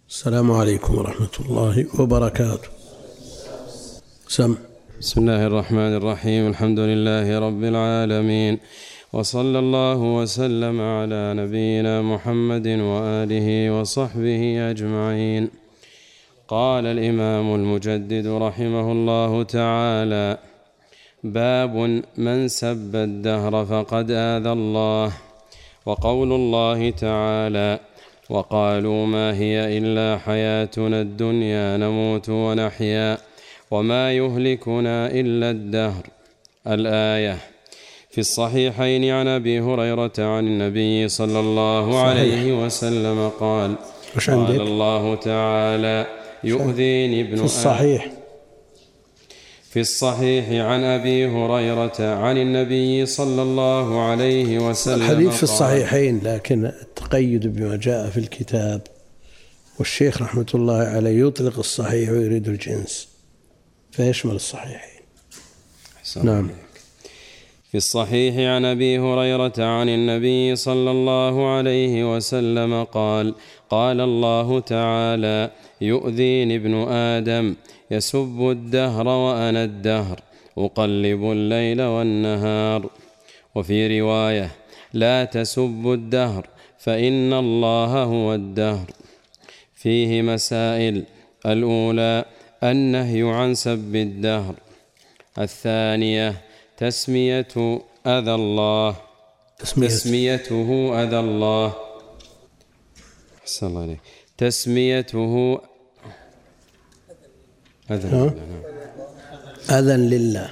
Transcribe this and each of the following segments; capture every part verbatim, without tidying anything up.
السلام عليكم ورحمة الله وبركاته. سم بسم الله الرحمن الرحيم. الحمد لله رب العالمين، وصلى الله وسلم على نبينا محمد وآله وصحبه أجمعين. قال الإمام المجدد رحمه الله تعالى: باب من سب الدهر فقد آذى الله. وقول الله تعالى: وقالوا ما هي إلا حياتنا الدنيا نموت ونحيا وما يهلكنا إلا الدهر. الآية. في الصحيحين عن أبي هريرة عن النبي صلى الله عليه وسلم قال: قال الله تعالى: يؤذيني ابن في الصحيح في الصحيح عن أبي هريرة عن النبي صلى الله عليه وسلم. الحديث في الصحيحين، لكن التقيد بما جاء في الكتاب، والشيخ رحمة الله عليه يطلق الصحيح ويريد الجنس فيشمل الصحيحين. نعم. في الصحيح عن أبي هريرة عن النبي صلى الله عليه وسلم قال: قال الله تعالى: يؤذيني ابن آدم يسب الدهر وأنا الدهر أقلب الليل والنهار. وفي رواية: لا تسبوا الدهر فإن الله هو الدهر. فيه مسائل: الأولى النهي عن سب الدهر. الثانية تسمية أذى الله تسميته أذى الله أحسن الله عليك تسميته أذى أذى لله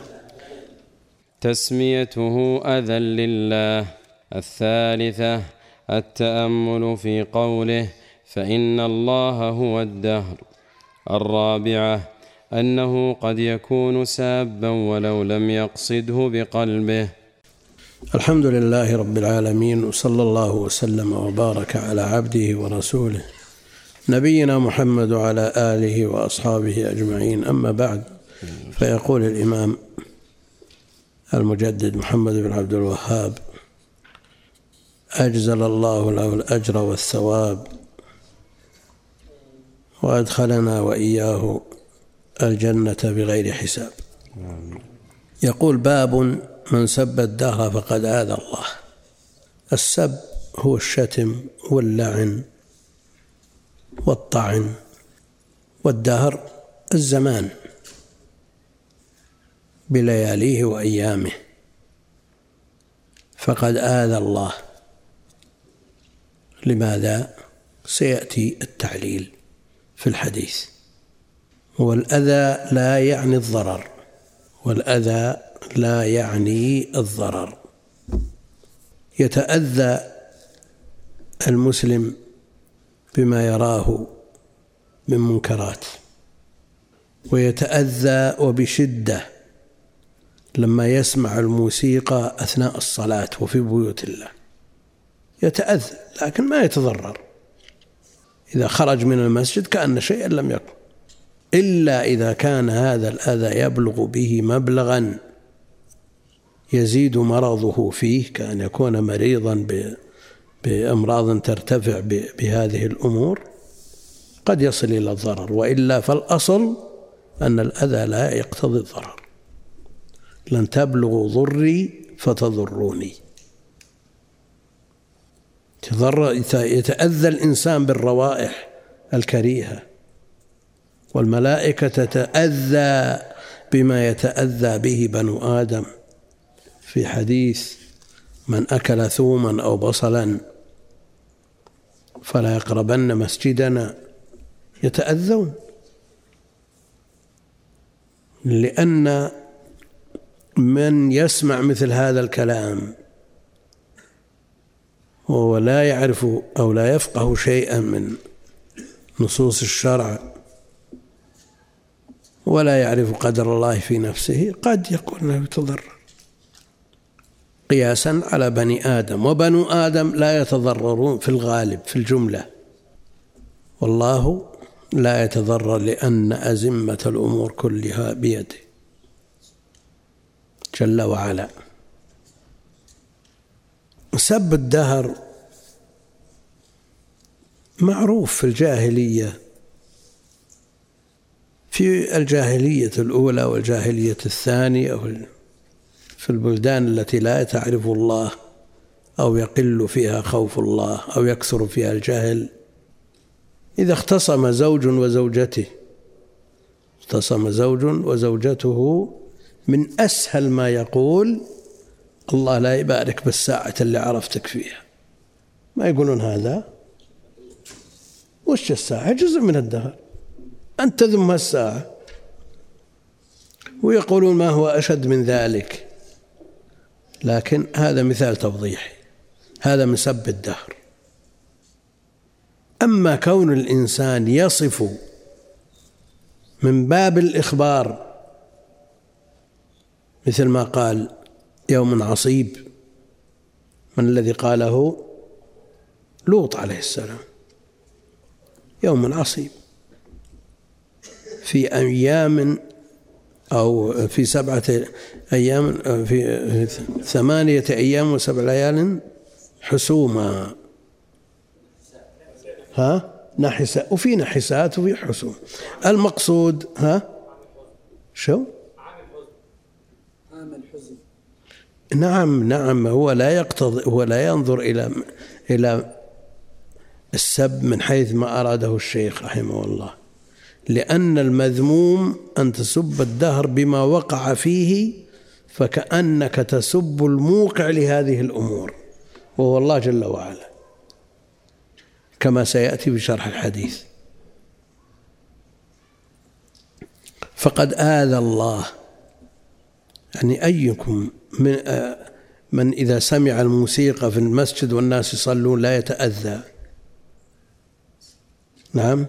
تسميته أذى لله. الثالثة التأمل في قوله: فإن الله هو الدهر. الرابعة أنه قد يكون سابا ولو لم يقصده بقلبه. الحمد لله رب العالمين، وصلى الله وسلم وبارك على عبده ورسوله نبينا محمد وعلى آله وأصحابه أجمعين. أما بعد، فيقول الإمام المجدد محمد بن عبد الوهاب أجزل الله له الأجر والثواب، وأدخلنا وإياه الجنة بغير حساب. يقول: باب من سب الدهر فقد آذى الله. السب هو الشتم واللعن والطعن، والدهر الزمان بلياليه وأيامه. فقد آذى الله. لماذا؟ سيأتي التعليل في الحديث. والأذى لا يعني الضرر والأذى لا يعني الضرر. يتأذى المسلم بما يراه من منكرات، ويتأذى وبشدة لما يسمع الموسيقى أثناء الصلاة وفي بيوت الله. يتأذى لكن ما يتضرر. إذا خرج من المسجد كأن شيئا لم يكن، إلا إذا كان هذا الأذى يبلغ به مبلغا يزيد مرضه فيه، كأن يكون مريضا بأمراض ترتفع بهذه الأمور، قد يصل إلى الضرر. وإلا فالأصل أن الأذى لا يقتضي الضرر. لن تبلغوا ضري فتضروني. يتأذى الإنسان بالروائح الكريهة، والملائكة تتأذى بما يتأذى به بنو آدم. في حديث: من أكل ثوما أو بصلا فلا يقربن مسجدنا. يتأذون، لأن من يسمع مثل هذا الكلام وهو لا يعرف أو لا يفقه شيئا من نصوص الشرع ولا يعرف قدر الله في نفسه، قد يكون له يتضرر قياسا على بني آدم. وبنو آدم لا يتضررون في الغالب في الجملة، والله لا يتضرر لأن أزمة الأمور كلها بيده جل وعلا. سب الدهر معروف في الجاهلية في الجاهلية الأولى والجاهلية الثانية في البلدان التي لا تعرف الله أو يقل فيها خوف الله أو يكثر فيها الجهل، إذا اختصم زوج وزوجته اختصم زوج وزوجته من أسهل ما يقول الله لا يبارك بالساعة اللي عرفتك فيها. ما يقولون هذا؟ وش الساعة؟ جزء من الدهر، أنت ذم الساعة. ويقولون ما هو أشد من ذلك، لكن هذا مثال توضيحي، هذا من سب الدهر. أما كون الإنسان يصف من باب الإخبار مثل ما قال يوم عصيب، من الذي قاله؟ لوط عليه السلام، يوم عصيب في أيام أو في سبعة أيام في ثمانية أيام وسبع ليال حسوما، ها نحسات، وفي نحسات وفي حسوم. المقصود ها شو؟ نعم نعم، هو لا يقتضي، هو لا ينظر إلى إلى السب من حيث ما أراده الشيخ رحمه الله، لأن المذموم أن تسب الدهر بما وقع فيه، فكأنك تسب الموقع لهذه الأمور وهو الله جل وعلا، كما سيأتي في شرح الحديث. فقد آذى الله، يعني أيكم من من إذا سمع الموسيقى في المسجد والناس يصلون لا يتأذى؟ نعم،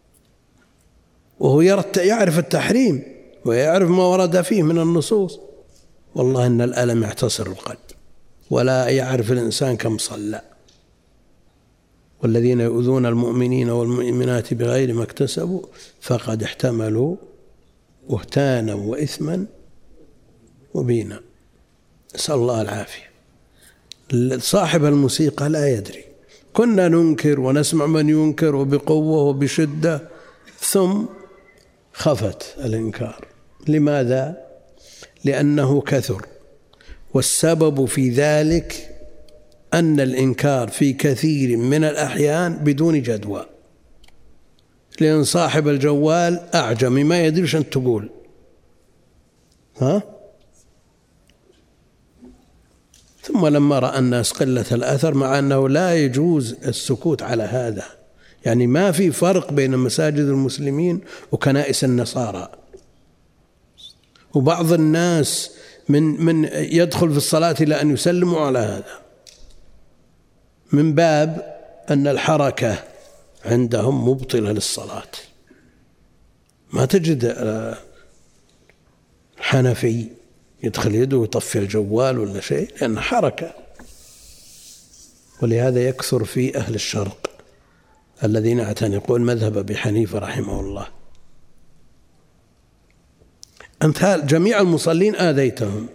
وهو يعرف التحريم ويعرف ما ورد فيه من النصوص. والله إن الألم يعتصر القلب، ولا يعرف الإنسان كم صلى. والذين يؤذون المؤمنين والمؤمنات بغير ما اكتسبوا فقد احتملوا بهتانا وإثما مبينا، نسأل الله العافية. صاحب الموسيقى لا يدري، كنا ننكر ونسمع من ينكر وبقوة وبشدة، ثم خفت الإنكار. لماذا؟ لأنه كثر، والسبب في ذلك أن الإنكار في كثير من الأحيان بدون جدوى، لأن صاحب الجوال أعجمي ما يدري شو تقول، ها؟ ثم لما رأى الناس قلة الأثر، مع أنه لا يجوز السكوت على هذا، يعني ما في فرق بين مساجد المسلمين وكنائس النصارى. وبعض الناس من من يدخل في الصلاة إلى أن يسلموا على هذا، من باب أن الحركة عندهم مبطلة للصلاة. ما تجد حنفي يدخل يده ويطفي الجوال ولا شيء، لأن حركة. ولهذا يكثر في أهل الشرق الذين يعتنقون مذهب أبي حنيفة رحمه الله. أنت جميع المصلين آذيتهم.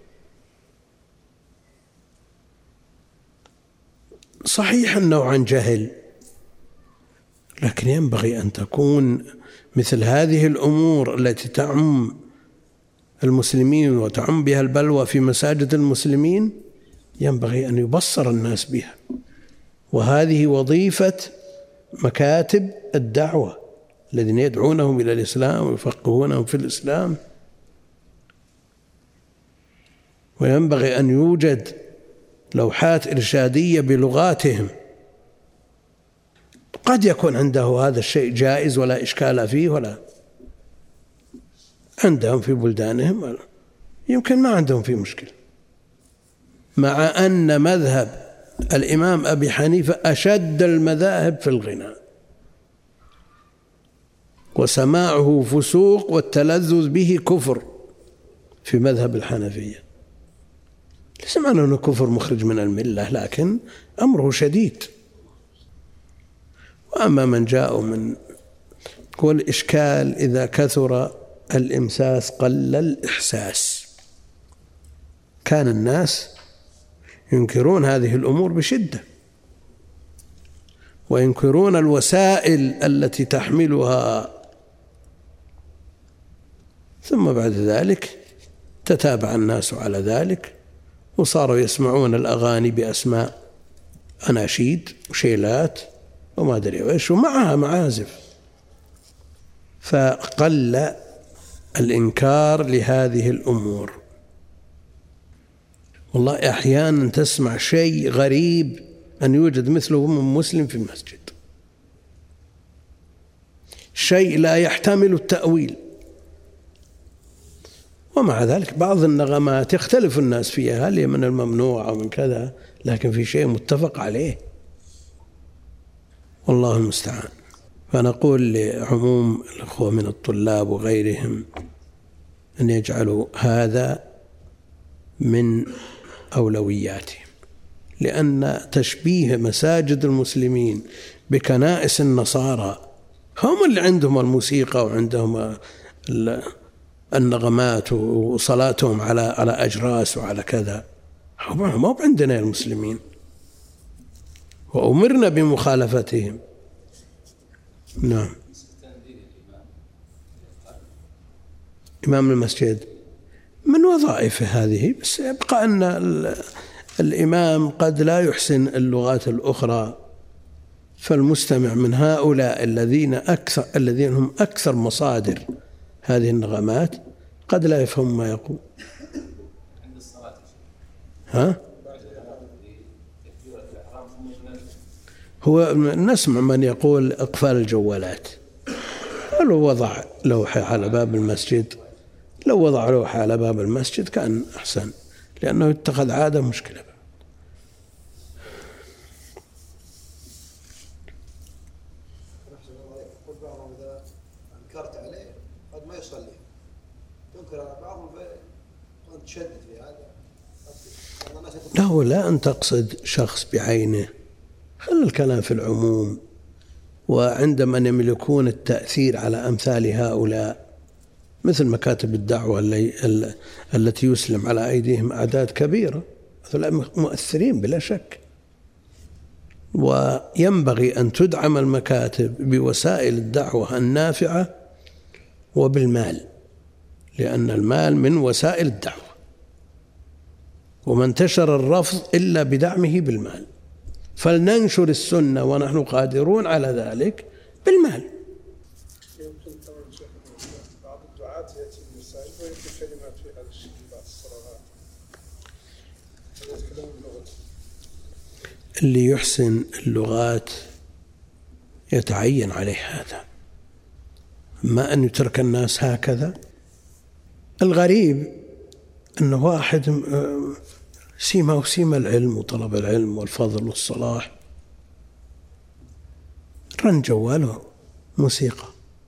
صحيح أنه عن جهل، لكن ينبغي أن تكون مثل هذه الأمور التي تعم المسلمين وتعم بها البلوى في مساجد المسلمين، ينبغي أن يبصر الناس بها. وهذه وظيفة مكاتب الدعوة الذين يدعونهم إلى الإسلام ويفقهونهم في الإسلام. وينبغي أن يوجد لوحات إرشادية بلغاتهم. قد يكون عنده هذا الشيء جائز ولا إشكال فيه، ولا عندهم في بلدانهم يمكن ما عندهم فيه مشكلة، مع أن مذهب الإمام أبي حنيفة أشد المذاهب في الغناء، وسماعه فسوق والتلذذ به كفر في مذهب الحنفية. ليس معنى أنه كفر مخرج من الملة، لكن أمره شديد. وأما من جاءوا من كل إشكال إذا كثر الإمساس قل الإحساس. كان الناس ينكرون هذه الأمور بشدة، وينكرون الوسائل التي تحملها ثم بعد ذلك تتابع الناس على ذلك وصاروا يسمعون الأغاني بأسماء أناشيد وشيلات وما أدري إيش ومعها معازف، فقل الإنكار لهذه الأمور. والله أحيانا تسمع شيء غريب أن يوجد مثله من مسلم في المسجد، شيء لا يحتمل التأويل، ومع ذلك بعض النغمات يختلف الناس فيها هل هي من الممنوع أو من كذا، لكن في شيء متفق عليه، والله المستعان. فنقول لعموم الأخوة من الطلاب وغيرهم أن يجعلوا هذا من أولوياتهم، لأن تشبيه مساجد المسلمين بكنائس النصارى، هم اللي عندهم الموسيقى وعندهم النغمات وصلاتهم على على أجراس وعلى كذا، ما عندنا المسلمين وأمرنا بمخالفتهم. نعم. إمام المسجد من وظائفه هذه، بس يبقى أن الإمام قد لا يحسن اللغات الأخرى، فالمستمع من هؤلاء الذين أكثر الذين هم أكثر مصادر هذه النغمات قد لا يفهم ما يقول. ها؟ هو نسمع من يقول إقفال الجوالات، لو وضع لوحة على باب المسجد لو وضع لوحة على باب المسجد كان أحسن، لأنه اتخذ عادة مشكلة. أنكرت عليه قد ما يصلي، تنكر على بعضهم فقد تشدد في هذا. لا لا أن تقصد شخص بعينه، خل الكلام في العموم. وعند من يملكون التأثير على أمثال هؤلاء مثل مكاتب الدعوة التي يسلم على أيديهم أعداد كبيرة، مؤثرين بلا شك، وينبغي أن تدعم المكاتب بوسائل الدعوة النافعة وبالمال، لأن المال من وسائل الدعوة، وما انتشر الرفض إلا بدعمه بالمال، فلننشر السنة ونحن قادرون على ذلك بالمال. يمكن توجه بعض الدعاة يأتي المساجد ويكتب كلمات في هذا الشيء بعد الصلوات ويتكلمون باللغة. اللي يحسن اللغات يتعين عليه هذا، ما أن يترك الناس هكذا. الغريب أنه واحد سيما وسيما العلم وطلب العلم والفضل والصلاح رن جواله موسيقى،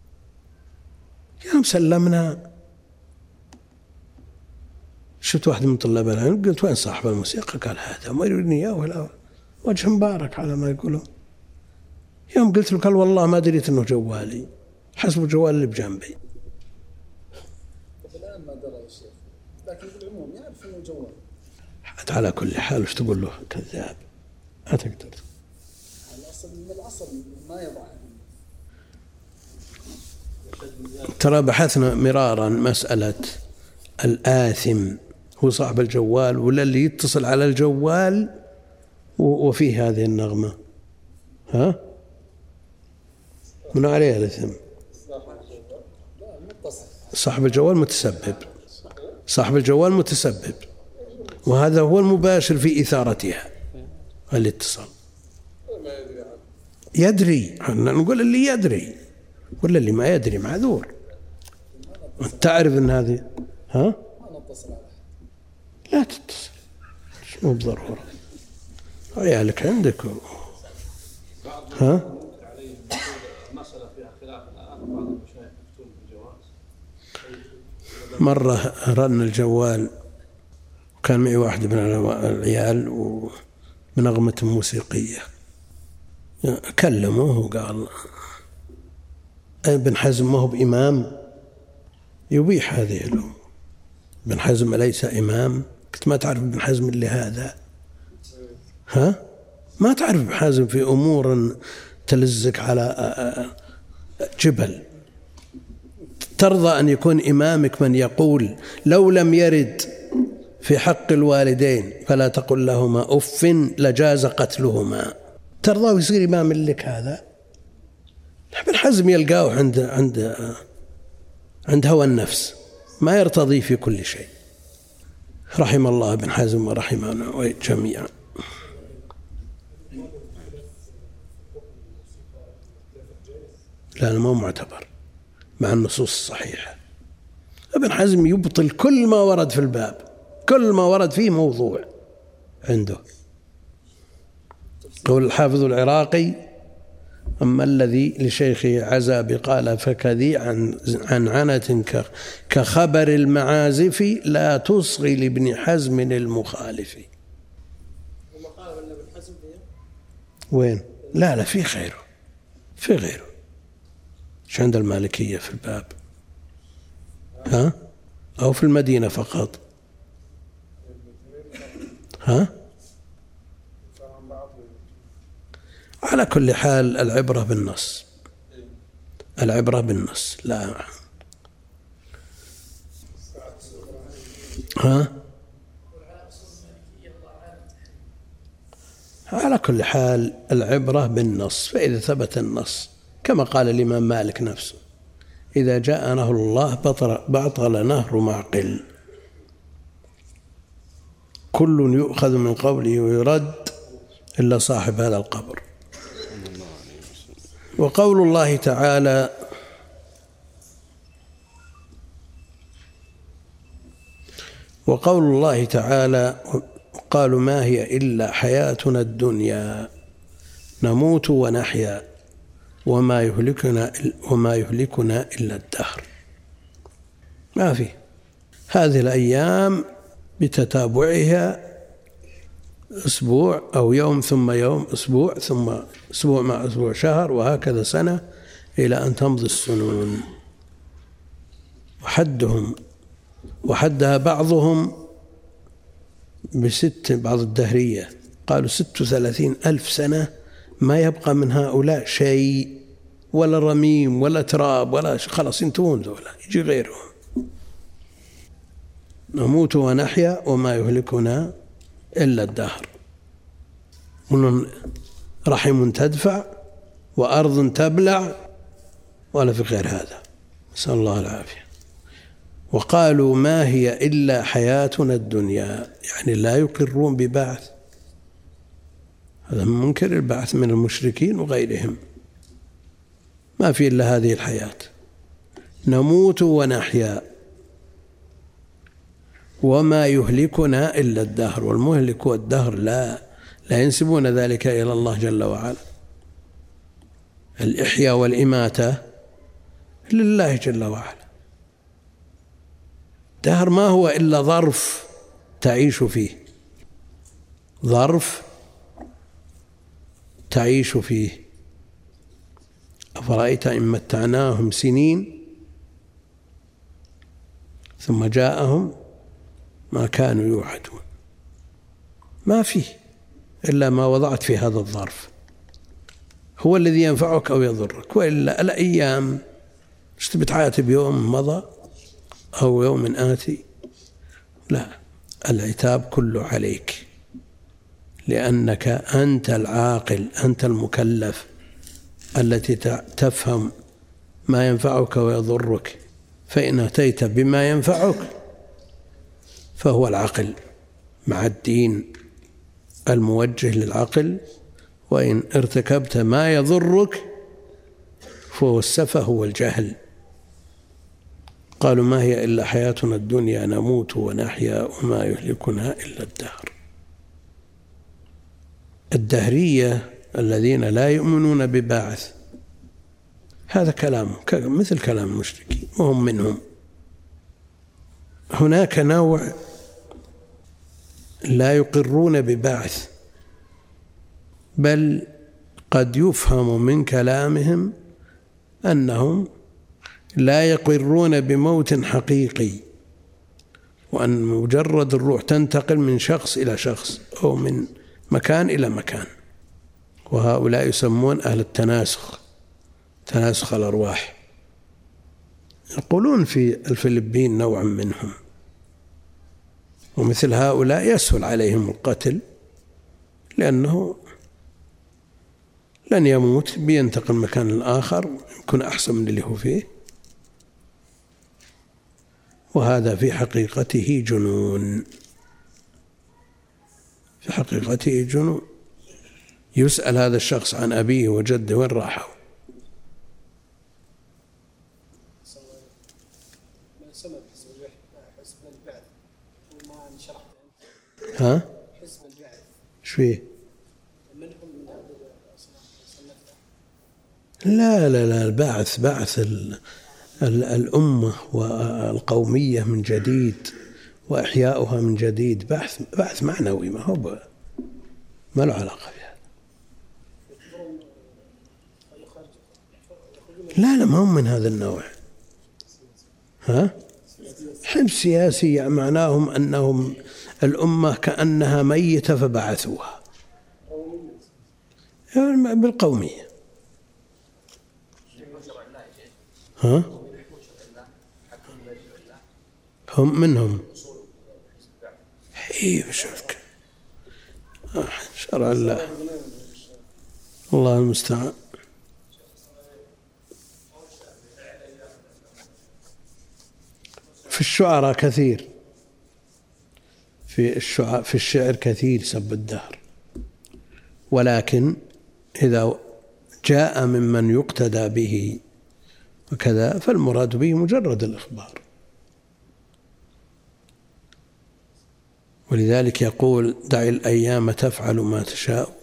يوم سلمنا شفت واحد من طلاب العلم قلت وين صاحب الموسيقى؟ قال هذا ما يريدني إياه ولا وجه مبارك على ما يقولون. يوم قلت له قال والله ما دريت انه جوالي، حسب الجوال اللي بجنبي. الآن ما درى يا شيخ، لكن بالعموم يعرف انه جوال. حتى على كل حال وش تقول له كذاب؟ ما تقدر. الأصل من الأصل ما يضع. ترى بحثنا مرارا مسألة الآثم هو صاحب الجوال ولا اللي يتصل على الجوال وفيه هذه النغمة؟ ها؟ من عليها الإثم؟ صاحب الجوال متسبب، صاحب الجوال متسبب، وهذا هو المباشر في إثارتها الاتصال. يدري، نقول اللي يدري، ولا اللي ما يدري معذور. تعرف ان هذه ها؟ لا تتصل، مو بضرورة، عيالك عندك ها؟ مرة رن الجوال وكان معي واحد من العيال وبنغمة موسيقية، كلموه وقال ابن حزم ما هو بإمام يبيح هذه الأمور. ابن حزم ليس إمام. كنت ما تعرف ابن حزم اللي هذا؟ ها؟ ما تعرف ابن حزم في أمور تلزك على جبل أترضى أن يكون إمامك من يقول لو لم يرد في حق الوالدين فلا تقل لهما أف لجاز قتلهما؟ ترضى ويصير إمام لك هذا؟ ابن حزم يلقاه عند عند عند هوى النفس، ما يرتضي في كل شيء. رحم الله ابن حزم ورحمنا جميعا. لا، ما معتبر مع النصوص الصحيحة. ابن حزم يبطل كل ما ورد في الباب، كل ما ورد فيه موضوع عنده. قول الحافظ العراقي: أما الذي لشيخه عزى بقال فكذي عن عن عنة كخبر المعازف لا تصغي لابن حزم المخالف. وين؟ لا لا، في غيره، في غيره. ايش عند المالكية في الباب؟ ها؟ أو في المدينة فقط؟ ها؟ على كل حال العبرة بالنص، العبرة بالنص. لا، ها؟ على كل حال العبرة بالنص، فإذا ثبت النص كما قال الإمام مالك نفسه: إذا جاء نهر الله بطل نهر معقل، كل يؤخذ من قوله ويرد إلا صاحب هذا القبر. وقول الله تعالى: وقول الله تعالى: قالوا ما هي إلا حياتنا الدنيا نموت ونحيا وما يهلكنا وما يهلكنا إلا الدهر. ما في هذه الأيام بتتابعها أسبوع أو يوم ثم يوم، أسبوع ثم أسبوع مع أسبوع شهر، وهكذا سنة إلى أن تمضي السنون. وحدهم وحدها بعضهم بست، بعض الدهرية قالوا ست وثلاثين ألف سنة ما يبقى من هؤلاء شيء، ولا رميم ولا تراب ولا خلاص ينتهون ذولا، يجي غيرهم. نموت ونحيا وما يهلكنا إلا الدهر. رحم تدفع وأرض تبلع ولا في غير هذا، نسأل الله العافية. وقالوا ما هي إلا حياتنا الدنيا، يعني لا يقرون ببعث. هذا من منكر البعث من المشركين وغيرهم، ما في إلا هذه الحياة. نموت ونحيا وما يهلكنا إلا الدهر، والمهلك والدهر لا لا ينسبون ذلك إلى الله جل وعلا. الإحياء والإماتة لله جل وعلا. دهر ما هو إلا ظرف تعيش فيه، ظرف تعيش فيه. أفرأيت إن متعناهم سنين ثم جاءهم ما كانوا يوعدون. ما فيه إلا ما وضعت في هذا الظرف، هو الذي ينفعك أو يضرك. وإلا الأيام مش بتعاتب يوم مضى أو يوم آتي، لا، العتاب كله عليك، لأنك أنت العاقل، أنت المكلف التي تفهم ما ينفعك ويضرك. فإن أتيت بما ينفعك فهو العقل مع الدين الموجه للعقل، وإن ارتكبت ما يضرك فهو السفه والجهل. قالوا ما هي إلا حياتنا الدنيا نموت ونحيا وما يهلكنا إلا الدهر. الدهرية الذين لا يؤمنون ببعث، هذا كلام مثل كلام المشركين وهم منهم. هناك نوع لا يقرون ببعث، بل قد يفهم من كلامهم أنهم لا يقرون بموت حقيقي، وأن مجرد الروح تنتقل من شخص إلى شخص أو من مكان إلى مكان. وهؤلاء يسمون أهل التناسخ، تناسخ الأرواح، يقولون في الفلبين نوع منهم، ومثل هؤلاء يسهل عليهم القتل لأنه لن يموت، بينتقل مكان آخر يكون أحسن من اللي هو فيه، وهذا في حقيقته جنون، في حقيقته جنون. يسأل هذا الشخص عن أبيه وجده وين راحوا. ها؟ ايش فيه؟ لا لا لا البعث بعث ال ال الأمة والقومية من جديد وإحياؤها من جديد، بحث بحث معنوي، ما هو ما له علاقة بها. لا لا ما هم من هذا النوع. ها؟ حزب سياسي معناهم أنهم الأمة كأنها ميتة فبعثوها بالقومية. ها؟ هم منهم حي شوفك شرع الله، الله المستعان. في الشعراء كثير، في الشعر في الشعر كثير سب الدهر، ولكن إذا جاء ممن يقتدى به وكذا فالمراد به مجرد الإخبار. ولذلك يقول دع الأيام تفعل ما تشاء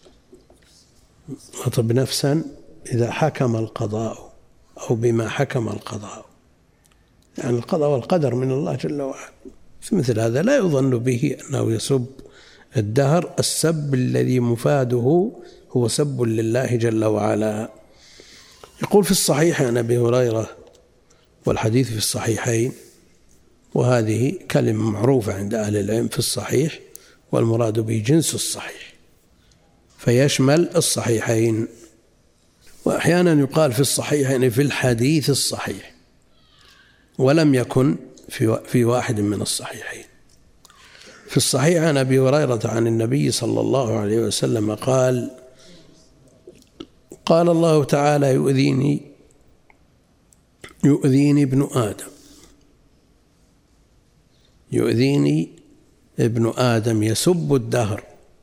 أطب نفسا إذا حكم القضاء أو بما حكم القضاء، يعني القضاء والقدر من الله جل وعلا. في مثل هذا لا يظن به أنه يسب الدهر السب الذي مفاده هو سب لله جل وعلا. يقول في الصحيح عن أبي هريرة، والحديث في الصحيحين، وهذه كلمة معروفة عند أهل العلم، في الصحيح والمراد به جنس الصحيح فيشمل الصحيحين، وأحيانا يقال في الصحيحين في الحديث الصحيح ولم يكن في في واحد من الصحيحين. في الصحيح عن أبي هريرة عن النبي صلى الله عليه وسلم قال قال الله تعالى يؤذيني يؤذيني ابن آدم يؤذيني ابن آدم يسب الدهر.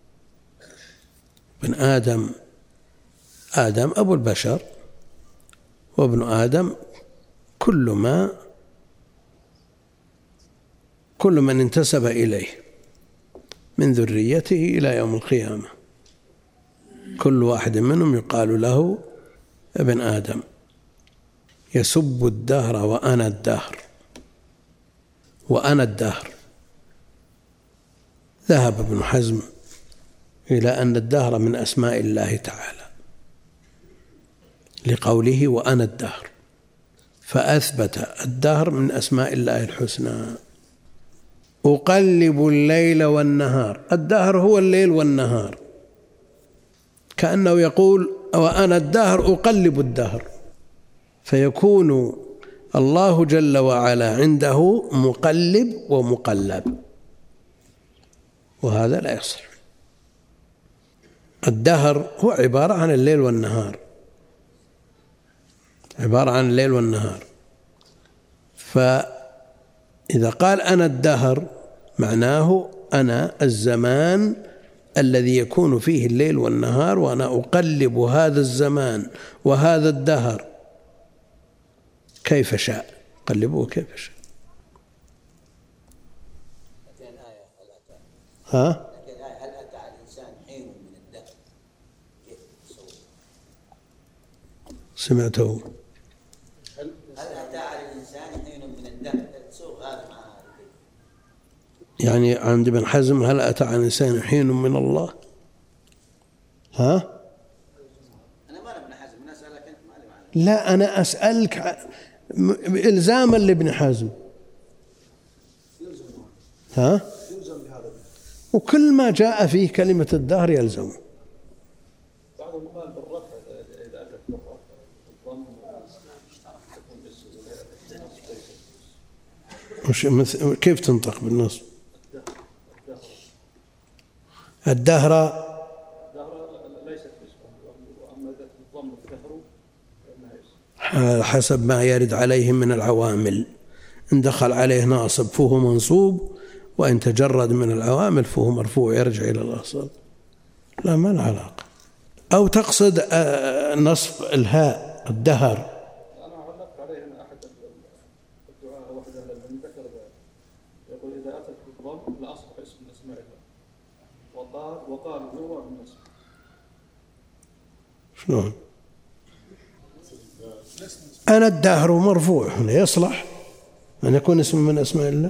ابن آدم آدم أبو البشر، وابن آدم كل ما كل من انتسب إليه من ذريته إلى يوم القيامة، كل واحد منهم يقال له ابن آدم. يسب الدهر وأنا الدهر وأنا الدهر. ذهب ابن حزم إلى أن الدهر من أسماء الله تعالى لقوله وأنا الدهر، فأثبت الدهر من أسماء الله الحسنى. أقلب الليل والنهار، الدهر هو الليل والنهار، كأنه يقول وأنا الدهر أقلب الدهر، فيكون الله جل وعلا عنده مقلب ومقلب، وهذا لا يصح. الدهر هو عبارة عن الليل والنهار، عبارة عن الليل والنهار. فإذا قال أنا الدهر معناه أنا الزمان الذي يكون فيه الليل والنهار، وأنا أقلب هذا الزمان وهذا الدهر كيف شاء، قلبوه كيف شاء. ها؟ هل أتى على الإنسان حين من الدهر كيف تصور؟ سمعته. هل أتى على الإنسان حين من الدهر تصور هذا معناه؟ يعني عند ابن حزم هل أتى على الإنسان حين من الله؟ ها؟ أنا ما ابن حزم، أنا أسألك أنت ما لي معنى. لا أنا أسألك إلزاما لابن حزم. ها؟ وكل ما جاء فيه كلمة الدهر يلزم. بعضهم قال بالرفع إذا أتت بالرفع الضم تكون مش مثل كيف تنطق بالنصب؟ الدهر ليست اسم، واما اذا تضم الدهر فانها اسم حسب ما يرد عليهم من العوامل. إن دخل عليه ناصب فهو منصوب، وإن تجرد من العوامل فهو مرفوع يرجع إلى الأصل. لا، ما له علاقة. أو تقصد نصب الهاء الدهر. أنا علقت عليه أن أحد الدعاء واحد أهل العلم ذكر ذلك، يقول إذا أتت بالضم لأصبح اسم من أسماء الله، وقال وقال هو بالنصب. شلون؟ أنا الدهر مرفوع هنا يصلح أن يكون اسم من أسماء الله؟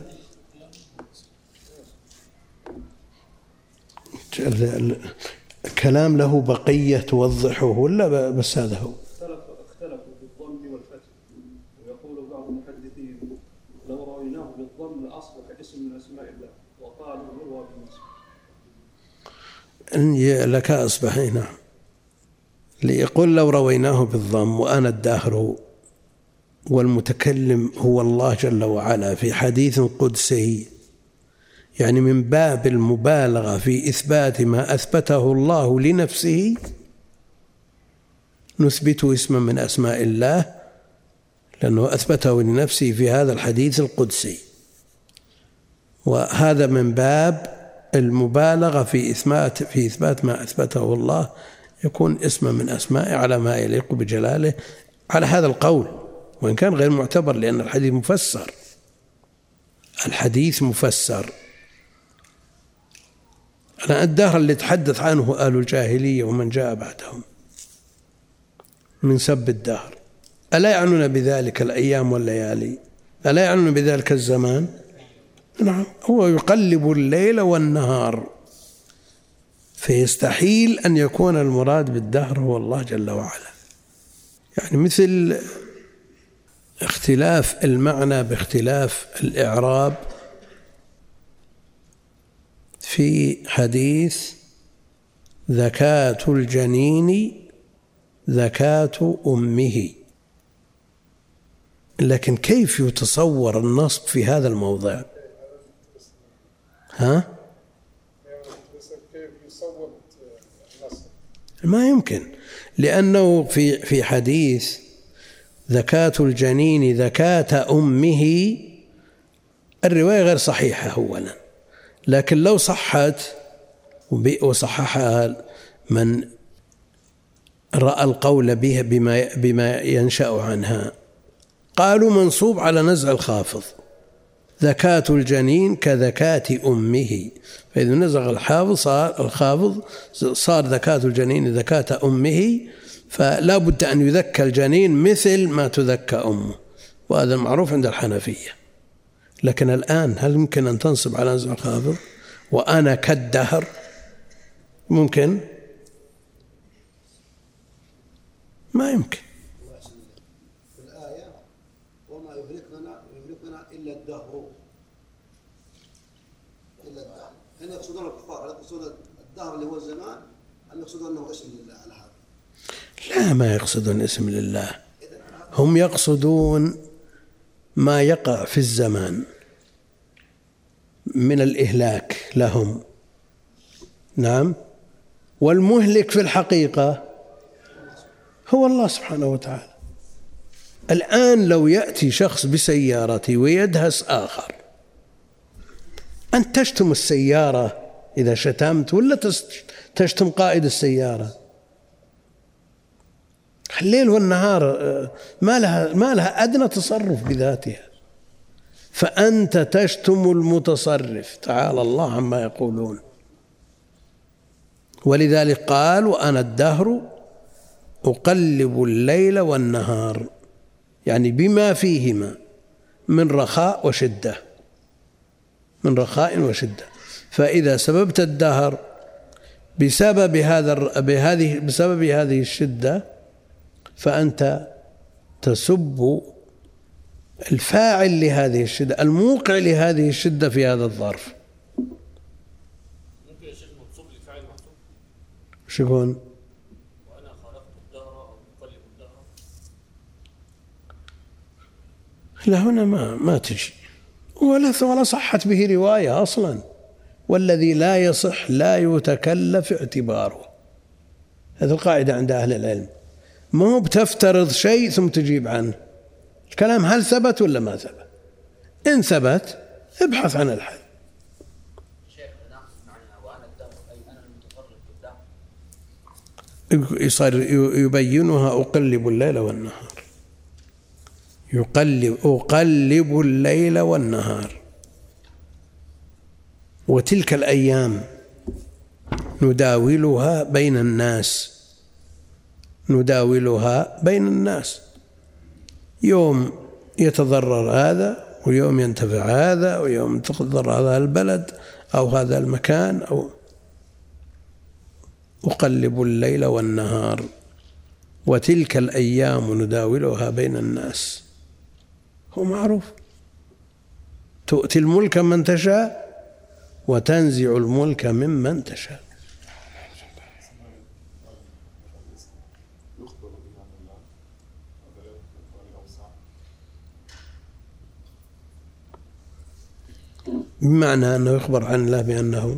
كلام له بقية توضحه ولا بس هذا هو؟ اختلفوا بالضم والفتح، ويقول بعض المحدثين لو رويناه بالضم لأصبح اسم من أسماء الله، وقالوا هو بالنصب. إن لك أصبح هنا ليقول لو رويناه بالضم وأنا الدهر والمتكلم هو الله جل وعلا في حديث قدسي، يعني من باب المبالغة في إثبات ما أثبته الله لنفسه نثبت اسما من أسماء الله، لأنه أثبته لنفسه في هذا الحديث القدسي، وهذا من باب المبالغة في إثبات في إثبات ما أثبته الله يكون اسما من أسمائه على ما يليق بجلاله على هذا القول، وإن كان غير معتبر لأن الحديث مفسر. الحديث مفسر. أنا الدهر اللي تحدث عنه آل الجاهلية ومن جاء بعدهم من سب الدهر، ألا يعنون بذلك الأيام والليالي؟ ألا يعنون بذلك الزمان؟ نعم، هو يقلب الليل والنهار، فيستحيل أن يكون المراد بالدهر هو الله جل وعلا. يعني مثل اختلاف المعنى باختلاف الإعراب في حديث زكاة الجنين زكاة أمه، لكن كيف يتصور النصب في هذا الموضع؟ ها؟ ما يمكن، لأنه في في حديث زكاة الجنين زكاة أمه الرواية غير صحيحة أولا، لكن لو صحت وصححها من رأى القول بها بما بما ينشأ عنها قالوا منصوب على نزع الخافض، زكاة الجنين كزكاة أمه، فإذا نزغ الحافظ صار الخافض صار زكاة الجنين زكاة أمه، فلا بد أن يذكى الجنين مثل ما تذكى أمه، وهذا المعروف عند الحنفية. لكن الآن هل يمكن أن تنصب على نزع الخافض وأنا كالدهر؟ ممكن؟ ما يمكن. في الآية وما يهلكنا يهلكنا إلا الدهر، إلا الدهر. هنا يقصدون الكفار، هل يقصدون الدهر اللي هو الزمان أم يقصدون أنه اسم لله على هذا؟ لا، ما يقصدون اسم لله، هم يقصدون ما يقع في الزمان من الإهلاك لهم. نعم، والمهلك في الحقيقة هو الله سبحانه وتعالى. الآن لو يأتي شخص بسيارته ويدهس آخر، أنت تشتم السيارة إذا شتمت ولا تشتم قائد السيارة؟ الليل والنهار ما لها ما لها أدنى تصرف بذاتها، فأنت تشتم المتصرف، تعالى الله عما يقولون. ولذلك قال وأنا الدهر أقلب الليل والنهار، يعني بما فيهما من رخاء وشدة، من رخاء وشدة. فإذا سببت الدهر بسبب هذا بهذه بسبب هذه الشدة فأنت تسب الفاعل لهذه الشدة، الموقع لهذه الشدة في هذا الظرف. ممكن يا شيخ منصوب لفاعل محسوب؟ وش يكون؟ وأنا خلقت الدهر أو أقلب الدهر. لا، هنا ما ما تجي. ولا ولا صحت به رواية أصلا، والذي لا يصح لا يتكلف اعتباره. هذه القاعدة عند أهل العلم، مو بتفترض شيء ثم تجيب عنه. الكلام هل ثبت ولا ما ثبت؟ إن ثبت ابحث عن الحل. يصير يبينها أقلب الليل والنهار، يقلب أقلب الليل والنهار. وتلك الأيام نداولها بين الناس، نداولها بين الناس، يوم يتضرر هذا ويوم ينتفع هذا ويوم يتضرر هذا البلد أو هذا المكان. أو أقلب الليل والنهار وتلك الأيام نداولها بين الناس، هو معروف. تؤتي الملك من تشاء وتنزع الملك ممن تشاء. بمعنى أنه يخبر عن الله بأنه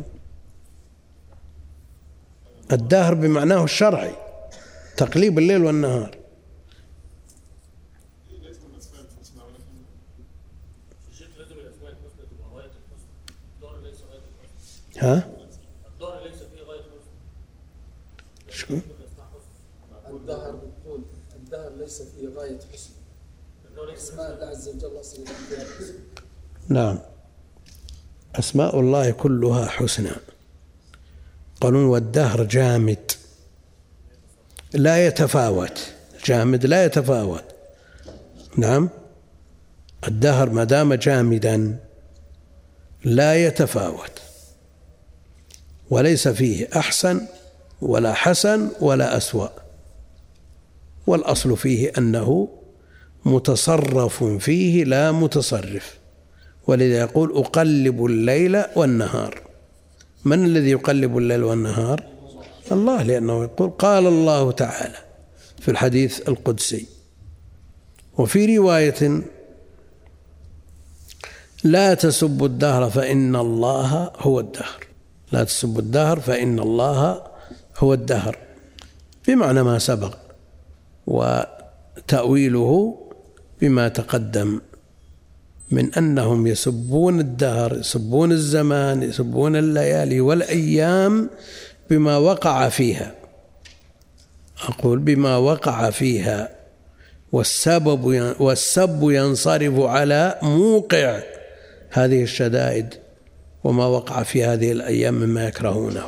الدهر بمعناه الشرعي، تقليب الليل والنهار. ها؟ شو؟ الدهر بتقول الدهر ليس فيه غاية حسن، اسماء الله عز وجل أصلا فيها حسن. نعم، أسماء الله كلها حسنى. قالون والدهر جامد لا يتفاوت، جامد لا يتفاوت. نعم، الدهر ما دام جامدا لا يتفاوت، وليس فيه أحسن ولا حسن ولا أسوأ، والأصل فيه أنه متصرف فيه لا متصرف. ولذا يقول أقلب الليل والنهار. من الذي يقلب الليل والنهار؟ الله، لأنه يقول قال الله تعالى في الحديث القدسي. وفي رواية لا تسبوا الدهر فإن الله هو الدهر، لا تسبوا الدهر فإن الله هو الدهر، بمعنى ما سبق، وتأويله بما تقدم من أنهم يسبون الدهر، يسبون الزمان، يسبون الليالي والأيام بما وقع فيها. أقول بما وقع فيها، والسبب والسب ينصرف على موقع هذه الشدائد وما وقع في هذه الأيام مما يكرهونه.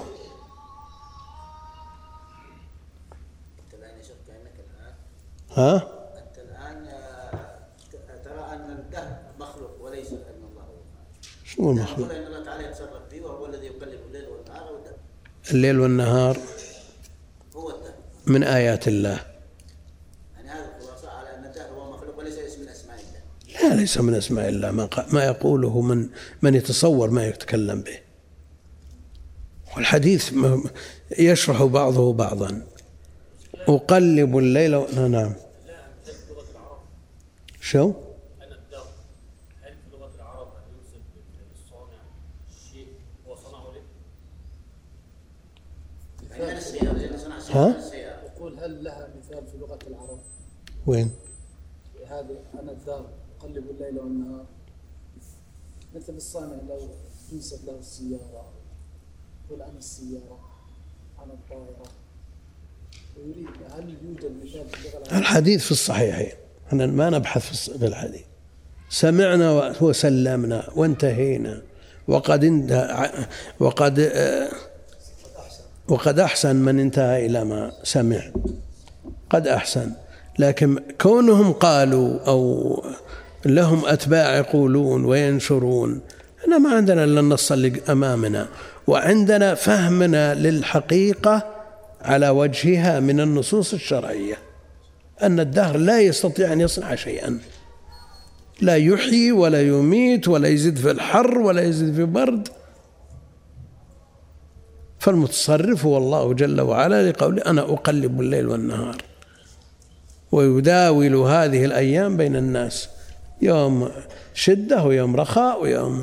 ها؟ أنت الآن ترى أن الدهر مخلوق وليس أن الله هو الخالق. شو المخلوق؟ أن الله تعالى يتصرف فيه وهو الذي يقلب الليل والنهار والدهر. الليل والنهار هو الدهر من آيات الله. يعني هذا الخلاصة على أن الدهر هو مخلوق وليس اسم من أسماء الله. لا، ليس من أسماء الله، ما ما يقوله من من يتصور ما يتكلم به. والحديث يشرح بعضه بعضا. أقلب الليل و... نعم. شو؟ أن الدهر هل في لغة العرب أن يوصف الصانع الشيء هو صنعه له؟ ها؟ يقول هل لها مثال في لغة العرب؟ وين؟ هذا أنا الدهر أقلب الليل والنهار، مثل الصانع لو تنسب له السيارة، يقول أنا السيارة، أنا الطائرة، ويريد هل يوجد مثال في اللغة العربية؟ الحديث في الصحيحين، أنا ما نبحث في الحديث. سمعنا وسلمنا وانتهينا، وقد انتهى وقد وقد أحسن من انتهى إلى ما سمع، قد أحسن. لكن كونهم قالوا أو لهم أتباع يقولون وينشرون، أنا ما عندنا إلا النص اللي أمامنا، وعندنا فهمنا للحقيقة على وجهها من النصوص الشرعية، أن الدهر لا يستطيع أن يصنع شيئا، لا يحيي ولا يميت ولا يزيد في الحر ولا يزيد في برد. فالمتصرف هو الله جل وعلا، لقوله أنا أقلب الليل والنهار ويداول هذه الأيام بين الناس. يوم شدة ويوم رخاء ويوم.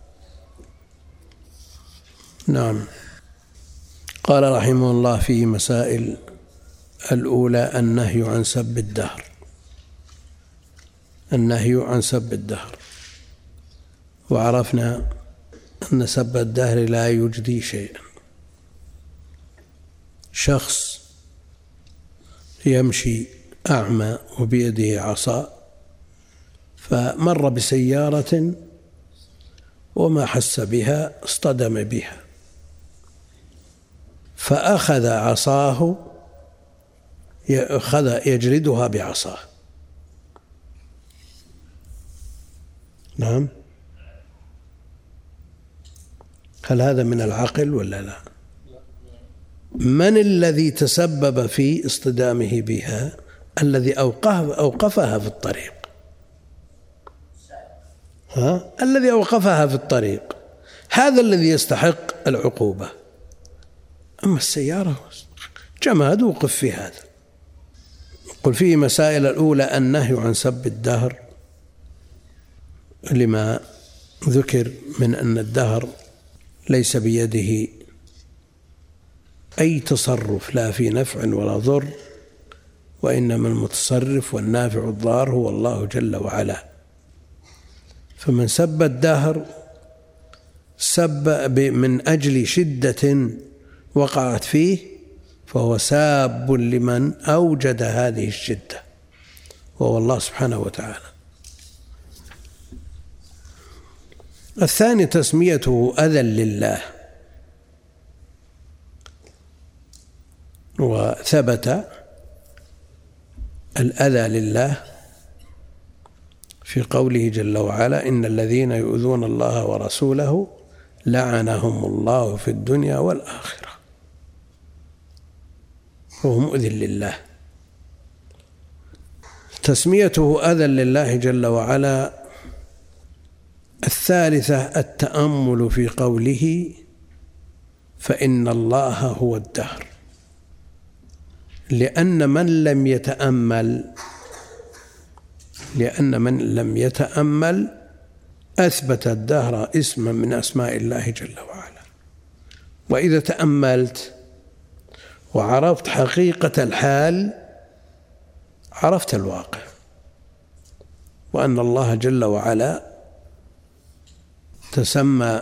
نعم. قال رحمه الله في مسائل الأولى النهي عن سب الدهر. النهي عن سب الدهر، وعرفنا أن سب الدهر لا يجدي شيئا. شخص يمشي أعمى وبيده عصا، فمر بسيارة وما حس بها، اصطدم بها، فأخذ عصاه أخذ يجلدها بعصاه. نعم. هل هذا من العقل ولا لا؟ من الذي تسبب في اصطدامه بها؟ الذي أوقفها في الطريق. ها؟ الذي أوقفها في الطريق هذا الذي يستحق العقوبة. أما السيارة جماد وقف في هذا. قل فيه مسائل الأولى النهي عن سب الدهر، لما ذكر من أن الدهر ليس بيده أي تصرف لا في نفع ولا ضر، وإنما المتصرف والنافع الضار هو الله جل وعلا. فمن سب الدهر سب من أجل شدة وقعت فيه، فهو ساب لمن أوجد هذه الشدة وهو الله سبحانه وتعالى. الثاني تسميته أذى لله، وثبت الأذى لله في قوله جل وعلا: إن الذين يؤذون الله ورسوله لعنهم الله في الدنيا والآخرة، وهو مؤذن لله. تسميته أذى لله جل وعلا. الثالثة التأمل في قوله: فإن الله هو الدهر، لأن من لم يتأمل لأن من لم يتأمل أثبت الدهر اسما من أسماء الله جل وعلا. وإذا تأملت وعرفت حقيقة الحال عرفت الواقع، وأن الله جل وعلا تسمى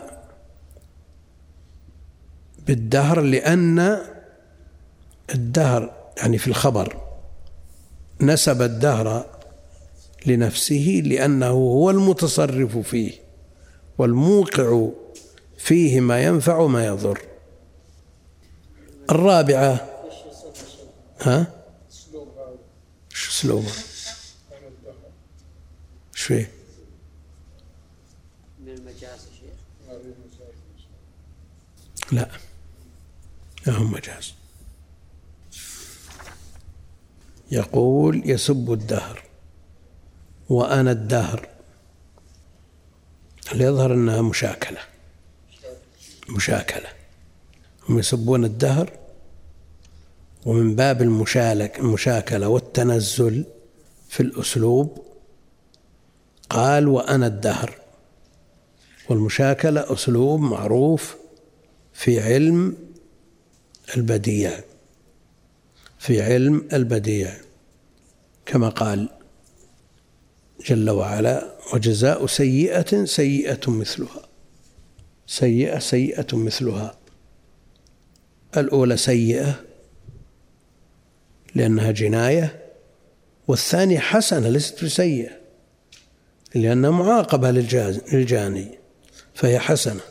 بالدهر لأن الدهر يعني في الخبر نسب الدهر لنفسه لأنه هو المتصرف فيه والموقع فيه ما ينفع وما يضر. الرابعة ها شو اسلوبه شو فيه من المجاز شيخ؟ لا لا هم مجاز. يقول يسب الدهر وأنا الدهر، يظهر أنها مشاكلة مشاكلة هم يسبون الدهر، ومن باب المشاكلة والتنزل في الأسلوب قال وأنا الدهر. والمشاكلة أسلوب معروف في علم البديع في علم البديع كما قال جل وعلا: وجزاء سيئة سيئة مثلها. سيئة سيئة مثلها. الأولى سيئة لأنها جناية، والثانية حسنة ليست بسيئة لأنها معاقبة للجاني فهي حسنة.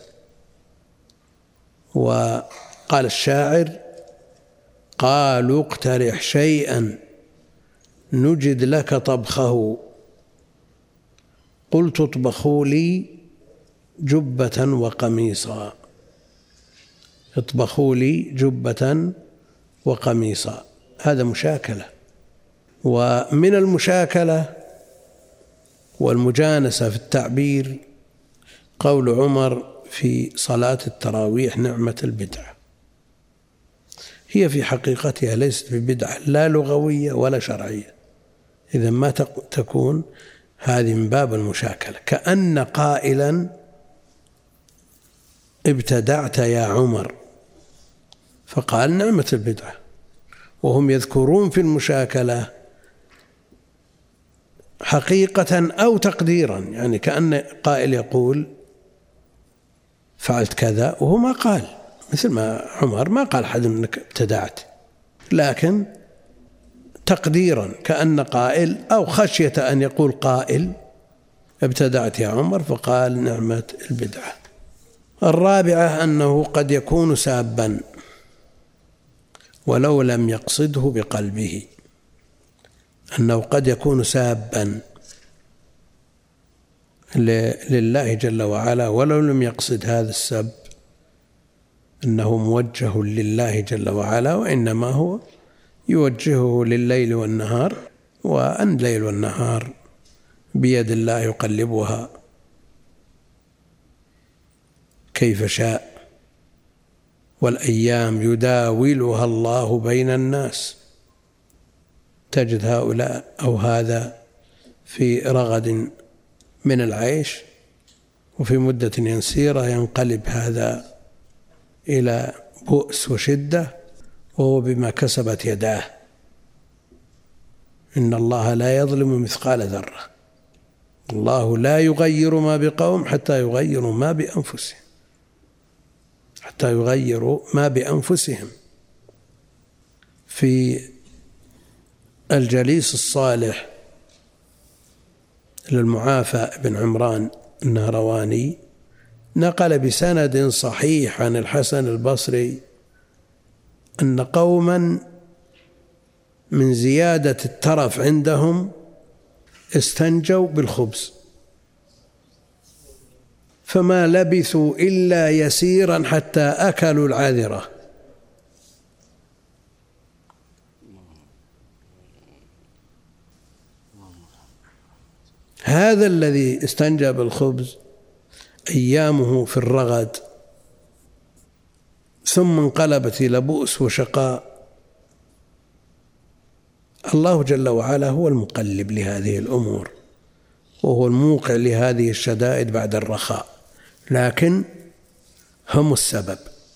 وقال الشاعر: قالوا اقترح شيئا نجد لك طبخه، قلت اطبخوا لي جبة وقميصا. اطبخوا لي جبة وقميصا، هذا مشاكلة. ومن المشاكلة والمجانسة في التعبير قول عمر في صلاة التراويح: نعمة البدعة. هي في حقيقتها ليست ببدعة لا لغوية ولا شرعية، إذا ما تكون هذه من باب المشاكلة. كأن قائلا ابتدعت يا عمر، فقال نعمة البدعة، وهم يذكرون في المشاكلة حقيقة أو تقديرا، يعني كأن قائل يقول فعلت كذا وهو ما قال، مثل ما عمر ما قال حد أنك ابتدعت، لكن تقديرا كأن قائل أو خشية أن يقول قائل ابتدعت يا عمر فقال نعمة البدعة. الرابعة أنه قد يكون سابا ولو لم يقصده بقلبه، أنه قد يكون سابا لله جل وعلا ولو لم يقصد هذا السب أنه موجه لله جل وعلا، وإنما هو يوجهه لليل والنهار، وأن الليل والنهار بيد الله يقلبها كيف شاء، والأيام يداولها الله بين الناس. تجد هؤلاء أو هذا في رغد من العيش، وفي مدة يسيرة ينقلب هذا إلى بؤس وشدة، وهو بما كسبت يداه. إن الله لا يظلم مثقال ذرة، الله لا يغير ما بقوم حتى يغيروا ما بأنفسهم حتى يغيروا ما بأنفسهم. في الجليس الصالح للمعافى بن عمران النهرواني نقل بسند صحيح عن الحسن البصري أن قوما من زيادة الترف عندهم استنجوا بالخبز فما لبثوا إلا يسيرا حتى أكلوا العذرة. هذا الذي استنجى بالخبز أيامه في الرغد ثم انقلبت إلى بؤس وشقاء. الله جل وعلا هو المقلب لهذه الأمور، وهو الموقع لهذه الشدائد بعد الرخاء، لكن هم السبب،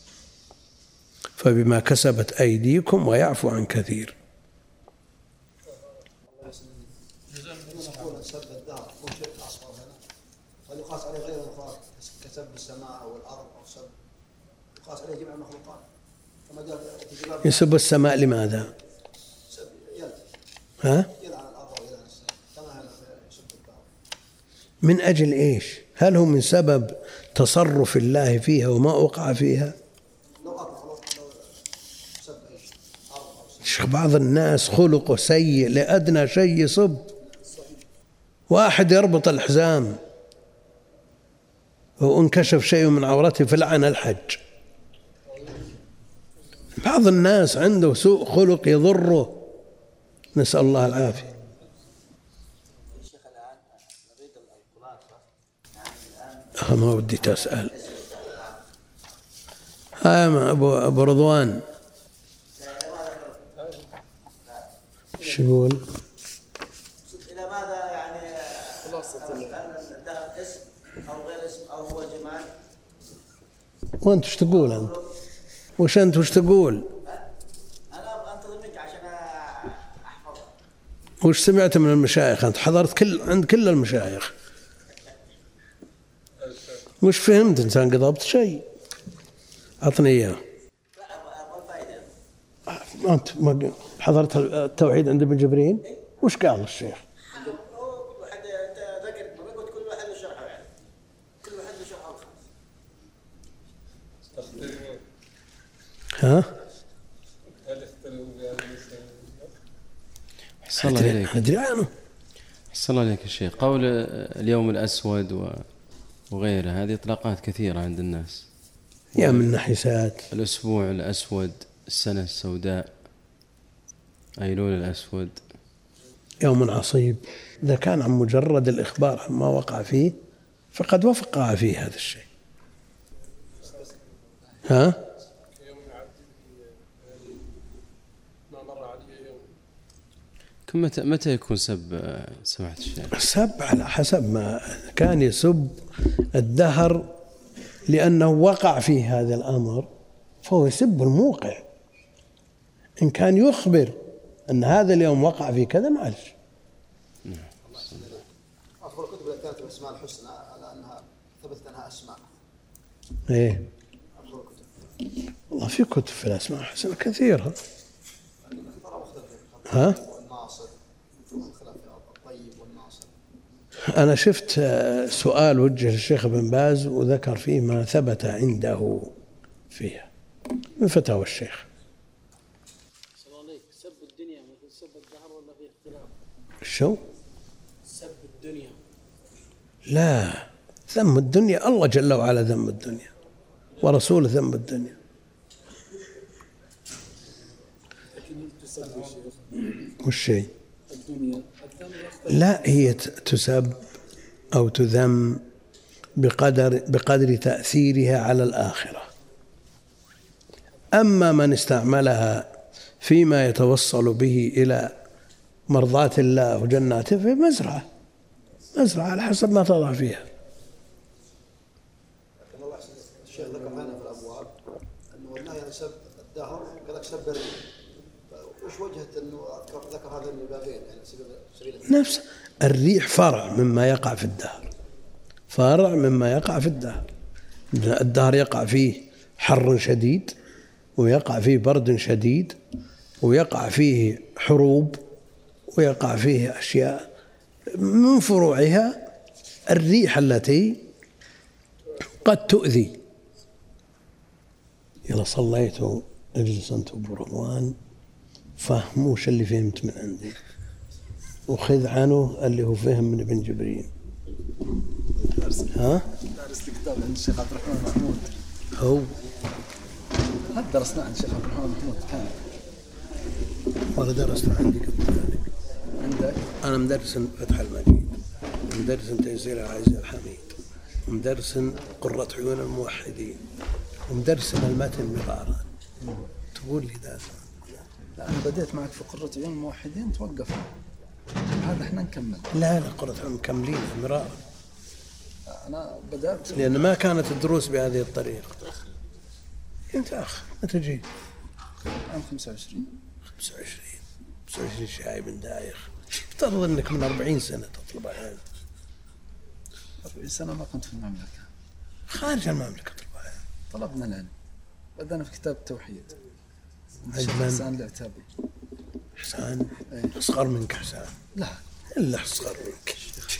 فبما كسبت أيديكم ويعفو عن كثير. نقول سب الدهر يكون شيء أصغر هنا، هل يقاس عليه غير المخلوقات كسب السماء أو الأرض أو سب يقاس عليه جميع المخلوقات؟ كما قال يسب السماء لماذا؟ ها؟ من أجل إيش؟ هل هو من سبب تصرف الله فيها وما وقع فيها؟ بعض الناس خلقه سيء لأدنى شيء يصب. واحد يربط الحزام وانكشف شيء من عورته فلعن الحج. بعض الناس عنده سوء خلق يضره، نسأل الله العافية. أخي ما ودي تسأل. ها أبو أبو رضوان شو يقول؟ إلى ماذا يعني الدهر اسم أو غير اسم أو هو جمال؟ وأنت وش تقول أنت؟ وش أنت وش تقول؟ أنا أنتظر منك عشان أحفظ. وش سمعت من المشايخ؟ أنت حضرت كل عند كل المشايخ، وش فهمت؟ أنت انقضبت شيء؟ أعطني إياه. أنت حضرت التوحيد عند ابن جبرين؟ وش قال الشيخ؟ كل واحد أنت ذكرت ما قلت كل واحد له شرحه، يعني كل واحد له شرحه الخاص. ها؟ أحسن الله إليك. أدري عنه. أحسن الله إليك الشيخ. قول اليوم الأسود وغيره هذه إطلاقات كثيرة عند الناس، يا من نحسات. الأسبوع الأسود، السنة السوداء، أيلول الأسود، يوم عصيب. إذا كان عن مجرد الإخبار عما وقع فيه فقد وقع فيه هذا الشيء. ها؟ لكن متى متى يكون سب سماحة الشيخ؟ سب على حسب ما كان يسب الدهر لأنه وقع فيه هذا الأمر فهو يسب الموقع. إن كان يخبر أن هذا اليوم وقع فيه كذا معلش. أفضل الكتب التي كانت الأسماء الحسنى على أنها ثبتت أنها أسماء. إيه. أفضل الكتب. والله في كتب في الأسماء الحسنى كثيرة. ها؟ والناصر الخلاف الطيب والناصر. أنا شفت سؤال وجه للشيخ ابن باز وذكر فيه ما ثبت عنده فيها من فتاوى الشيخ. سب الدنيا مثل سب الدهر ولا في اختلاف؟ شو؟ سب الدنيا. لا، ذم الدنيا الله جل وعلا ذم الدنيا ورسوله ذم الدنيا. لكن تسب الشيخ. والشيء الدنيا. لا، هي تسب أو تذم بقدر بقدر تأثيرها على الآخرة. أما من استعملها فيما يتوصل به إلى مرضاة الله وجناته في مزرعة مزرعة على حسب ما تضع فيها. لكن الله الشيخ ذكر هنا في الأبواب أنه النهي عن سب الدهر كذلك سب الريح. وش وجهة أنه ذكر هذا البابين يعني سبيل نفس الريح فرع مما يقع في الدهر، فرع مما يقع في الدهر. الدهر يقع فيه حر شديد ويقع فيه برد شديد ويقع فيه حروب ويقع فيه أشياء من فروعها الريح التي قد تؤذي. إذا صليتوا اجلس أنتم برضوان فهموا وش اللي فهمت من عندي وخذ عنه اللي هو فهم من ابن جبرين. ها؟ درست كتاب عند الشيخ عبد الرحمن محمود. هو هذا درسنا عند الشيخ عبد الرحمن محمود كان. وأنا درست عندي قبل ذلك. عندك؟ أنا مدرس فتح المجيد، مدرس تيسير العزيز الحميد، مدرس قرة عيون الموحدين، ومدرس المتن مرارا. تقول لي ذا؟ لا أنا بديت معك في قرة عيون الموحدين توقف. هذا احنا نكمل. لا لا قرة عيون مكملين مرارا. أنا بدأت لأن ما كانت الدروس بهذه الطريقة. أنت أخ متى جيت؟ عام خمسة وعشرين. خمسة وعشرين خمسة وعشرين شايب دايخ. افترض أنك من أربعين سنة تطلب العلم. أربعين سنة ما كنت في المملكة. خارج المملكة تطلب العلم. طلبنا العلم. بدأنا في كتاب التوحيد. عند من؟ حسان العتابي. حسان أيه. أصغر منك حسان. لا إلا أصغر منك.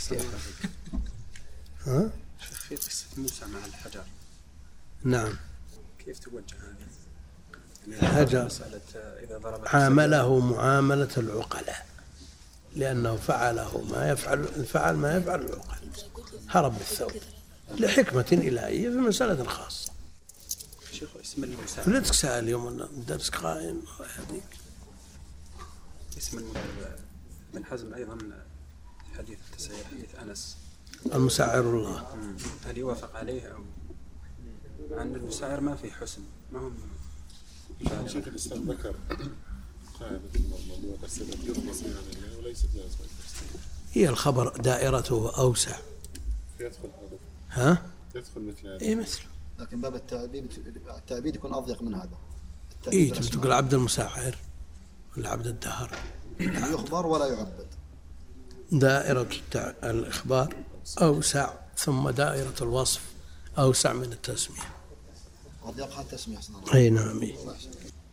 ها؟ شيخ في قصة موسى مع الحجر. نعم. كيف توجه هذا؟ الحجر مسألة إذا ضرب عامله معاملة العقلاء لأنه فعله ما يفعل فعل ما يفعل العقل، هرب بالثوب لحكمة إلهية في مسألة خاصة. شيخ اسم المساعد. لا تسأل يوم درس قائم هذيك. اسم المساعد من حزم أيضا حديث التسعير حديث أنس. المسعر الله. هل يوافق عليه أو عن المسعر ما في حسن ما هم شيخ الإسلام ذكر قاعدة الموضوع تفسير يطلق يعني وليست لازمة. هي الخبر دائرته أوسع. يدخل هذا. ها؟ يدخل مثل هذا. إيه مثله. لكن باب التعبيد التعبيد يكون أضيق من هذا. إيه تقول عبد المسعر ولا عبد الدهر. يخبر ولا يعبد. دائرة الإخبار أوسع ثم دائرة الوصف أوسع من التسمية. أضيقها التسمية. أي نعم.